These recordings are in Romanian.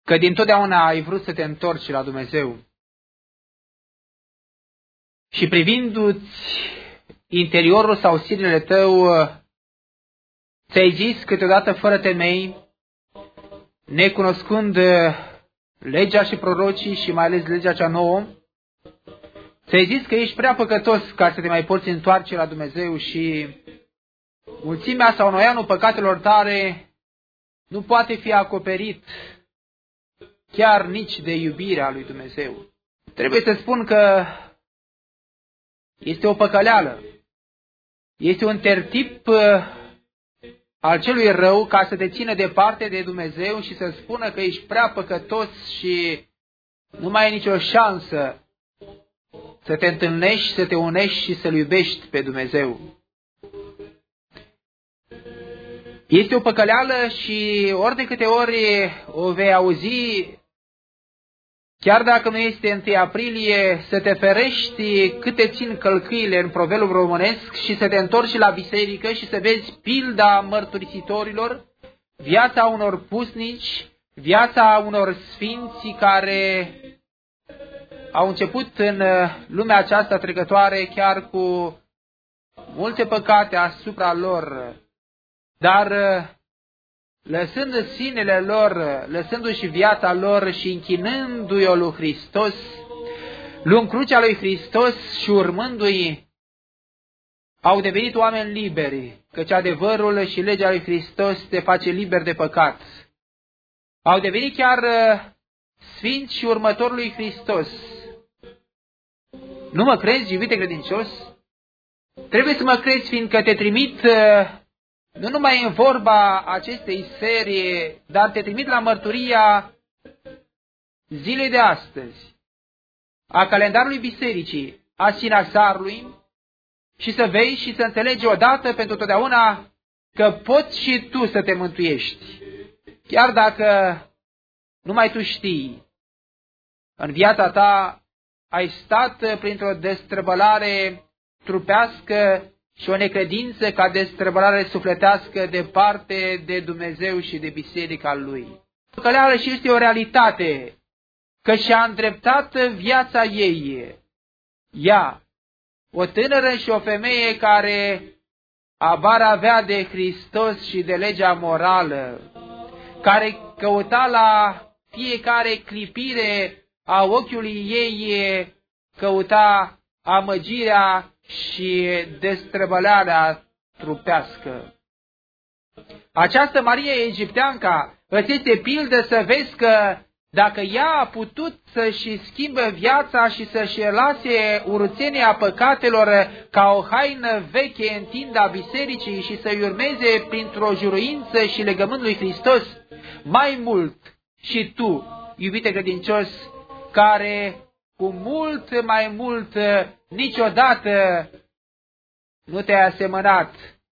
că dintotdeauna ai vrut să te întorci la Dumnezeu. Și privindu-ți interiorul sau sinele tău, ți-ai zis câteodată fără temei, necunoscând legea și prorocii și mai ales legea cea nouă, ți-ai zis că ești prea păcătos ca să te mai poți întoarce la Dumnezeu și mulțimea sau noianul păcatelor tale nu poate fi acoperit chiar nici de iubirea lui Dumnezeu. Trebuie să spun că este o păcăleală. Este un tertip al celui rău ca să te țină departe de Dumnezeu și să spună că ești prea păcătos și nu mai ai nicio șansă să te întâlnești, să te unești și să-L iubești pe Dumnezeu. Este o păcăleală și ori de câte ori o vei auzi, chiar dacă nu este 1 aprilie, să te ferești cât te țin călcâile în proverbiul românesc și să te întorci la biserică și să vezi pilda mărturisitorilor, viața unor pusnici, viața unor sfinți care au început în lumea aceasta trecătoare chiar cu multe păcate asupra lor, dar lăsând sinele lor, lăsându-și viața lor și închinându-i-o lui Hristos, luând crucea lui Hristos și urmându-i, au devenit oameni liberi, căci adevărul și legea lui Hristos te face liber de păcat. Au devenit chiar sfinți și următori lui Hristos. Nu mă crezi, iubite credincios? Trebuie să mă crezi, fiindcă te trimit nu numai în vorba acestei serii, dar te trimit la mărturia zilei de astăzi, a calendarului bisericii, a sinaxarului, și să vezi și să înțelegi odată pentru totdeauna că poți și tu să te mântuiești, chiar dacă numai tu știi. În viața ta ai stat printr-o destrăbălare trupească și o necredință ca destrăbălare sufletească departe de Dumnezeu și de biserica Lui. Păcăleală și este o realitate, că și-a îndreptat viața ei. Ea, o tânără și o femeie care abar avea de Hristos și de legea morală, care căuta la fiecare clipire a ochiului ei, căuta amăgirea și destrăbălarea trupească. Această Marie Egipteanca îți este pildă să vezi că dacă ea a putut să-și schimbă viața și să-și lase urățenia păcatelor ca o haină veche în tinda bisericii și să-i urmeze printr-o juruință și legământ lui Hristos, mai mult și tu, iubite credincios, care cu mult mai mult niciodată nu te-ai asemănat.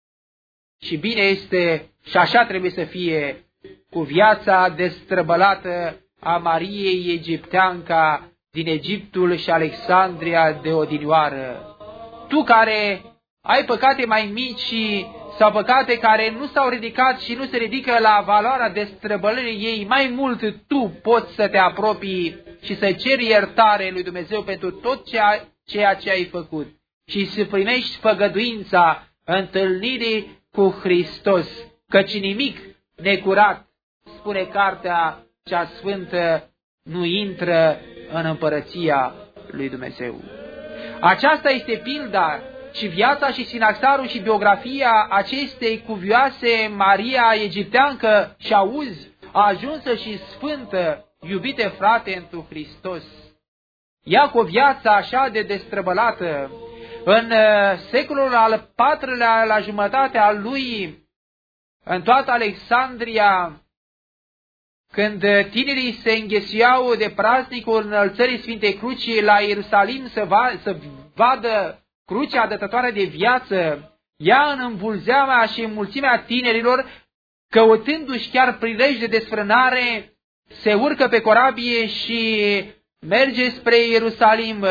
Și bine este și așa trebuie să fie cu viața destrăbălată a Mariei Egipteanca din Egiptul și Alexandria de odinioară. Tu care ai păcate mai mici sau păcate care nu s-au ridicat și nu se ridică la valoarea destrăbălării ei, mai mult tu poți să te apropii și să ceri iertare lui Dumnezeu pentru tot ceea ce ai făcut și să primești făgăduința întâlnirii cu Hristos, căci nimic necurat, spune cartea cea sfântă, nu intră în împărăția lui Dumnezeu. Aceasta este pilda și viața și sinaxarul și biografia acestei cuvioase Maria Egipteancă și auzi, ajunsă și sfântă, iubite frate întru Hristos. Ea cu o viață așa de destrăbălată, în secolul al IV-lea, la jumătatea lui, în toată Alexandria, când tinerii se înghesuiau de praznicul înălțării Sfintei Crucii la Ierusalim să vadă crucea dătătoare de viață, ea în îmbulzeama și în mulțimea tinerilor, căutându-și chiar prilej de desfrânare, se urcă pe corabie și merge spre Ierusalim.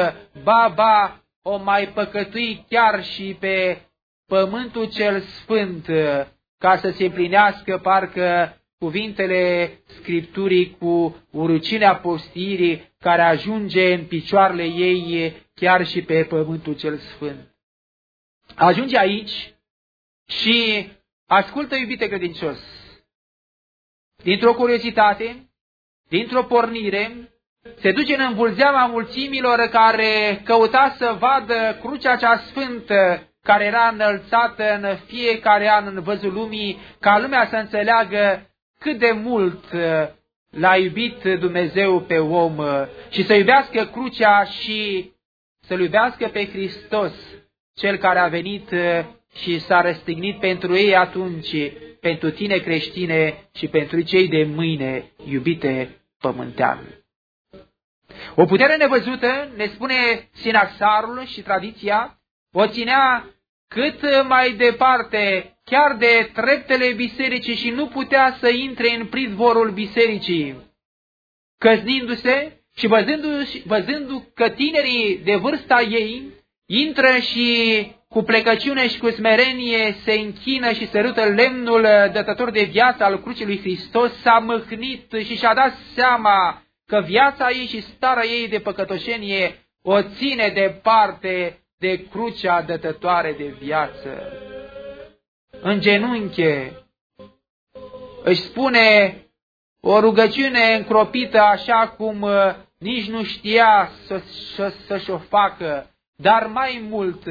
Ba, o mai păcătui chiar și pe pământul cel sfânt, ca să se împlinească parcă cuvintele Scripturii cu urăciunea postirii care ajunge în picioarele ei chiar și pe pământul cel sfânt. Ajunge aici și ascultă, iubite credincios, dintr-o curiozitate, dintr-o pornire, se duce în îmbulzeama mulțimilor care căuta să vadă crucea cea sfântă care era înălțată în fiecare an în văzul lumii, ca lumea să înțeleagă cât de mult l-a iubit Dumnezeu pe om și să iubească crucea și să-L iubească pe Hristos, Cel care a venit și s-a răstignit pentru ei atunci, pentru tine creștine și pentru cei de mâine, iubite pământean. O putere nevăzută, ne spune sinaxarul și tradiția, o ținea cât mai departe, chiar de treptele bisericii și nu putea să intre în pridvorul bisericii. Căznindu-se și văzându că tinerii de vârsta ei intră și cu plecăciune și cu smerenie se închină și sărută lemnul dătător de viață al crucii lui Hristos, s-a mâhnit și și-a dat seama că viața ei și starea ei de păcătoșenie o ține departe de crucea dătătoare de viață. În genunche își spune o rugăciune încropită așa cum nici nu știa să-și o facă, dar mai mult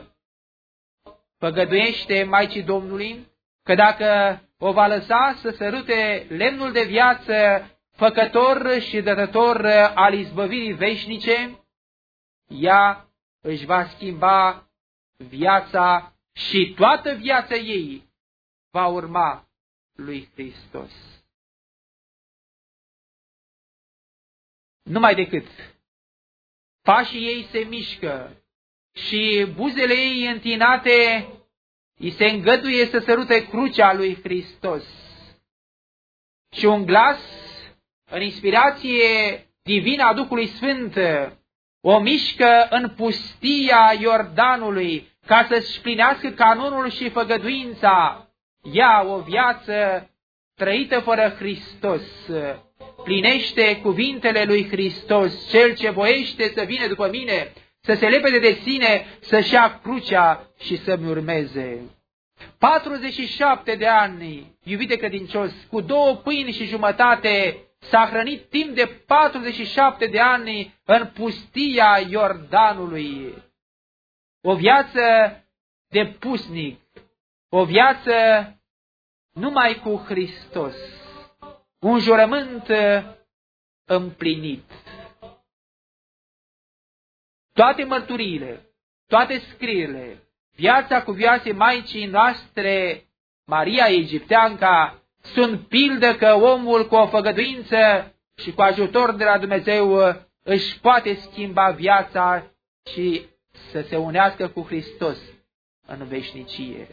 făgăduiește Maicii Domnului că dacă o va lăsa să sărute lemnul de viață, făcător și dătător al izbăvirii veșnice, ea își va schimba viața și toată viața ei va urma lui Hristos. Numai decât pașii ei se mișcă și buzele ei întinate îi se îngăduie să sărute crucea lui Hristos. Și un glas, în inspirație divină a Duhului Sfânt, o mișcă în pustia Iordanului ca să-și plinească canonul și făgăduința. Ea, o viață trăită fără Hristos, plinește cuvintele lui Hristos: cel ce voiește să vină după mine, să se lepede de sine, să-și ia crucea și să-mi urmeze. 47 de ani, iubite credincios, cu 2 pâini și jumătate, s-a hrănit timp de 47 de ani în pustia Iordanului. O viață de pusnic, o viață numai cu Hristos, un jurământ împlinit. Toate mărturiile, toate scrierile, viața cuvioasă Maicii noastre, Maria Egipteanca, sunt pildă că omul cu o făgăduință și cu ajutor de la Dumnezeu își poate schimba viața și să se unească cu Hristos în veșnicie.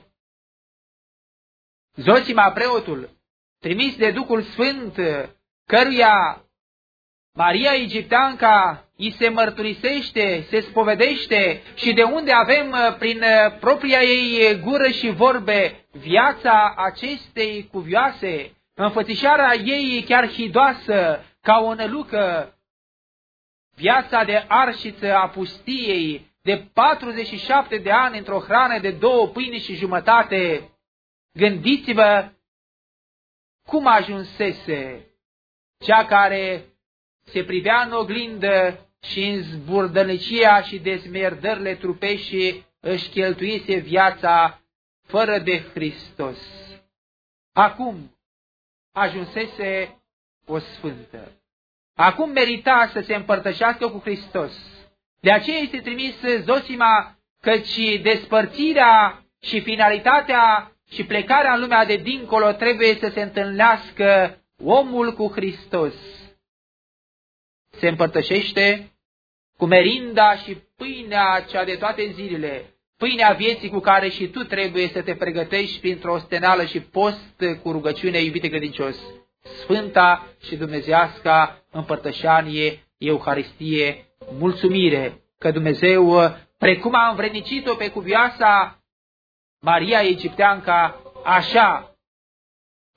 Zosima, preotul, trimis de Duhul Sfânt, căruia Maria Egipteanca îi se mărturisește, se spovedește și de unde avem prin propria ei gură și vorbe viața acestei cuvioase, înfățișarea ei chiar hidoasă ca o nălucă, viața de arșiță a pustiei, de 47 de ani într-o hrană de 2 pâini și jumătate. Gândiți-vă cum ajunsese cea care se privea în oglindă și în zburdănicia și dezmierdările trupești și își cheltuise viața fără de Hristos. Acum ajunsese o sfântă. Acum merita să se împărtășească cu Hristos. De aceea este trimis Zosima, căci despărțirea și finalitatea și plecarea în lumea de dincolo trebuie să se întâlnească omul cu Hristos. Se împărtășește cu merinda și pâinea cea de toate zilele, pâinea vieții cu care și tu trebuie să te pregătești printr-o ostenală și post cu rugăciune, iubite credincios. Sfânta și dumnezeiasca împărtășanie, Euharistie, mulțumire că Dumnezeu, precum a învrednicit-o pe cuvioasa Maria Egipteanca, așa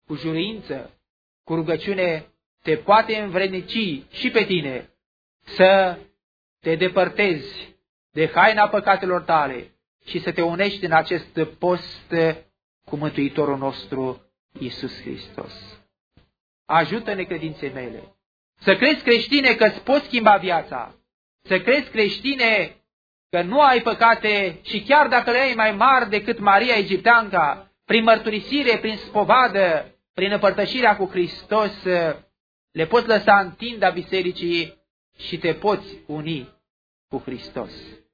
cu juruință, cu rugăciune, te poate învrednici și pe tine să te depărtezi de haina păcatelor tale și să te unești în acest post cu Mântuitorul nostru, Iisus Hristos. Ajută-ne, credințe mele, să crezi, creștine, că îți poți schimba viața, să crezi, creștine, că nu ai păcate și chiar dacă le ai mai mari decât Maria Egipteanca, prin mărturisire, prin spovadă, prin împărtășirea cu Hristos, le poți lăsa în tinda bisericii și te poți uni cu Hristos.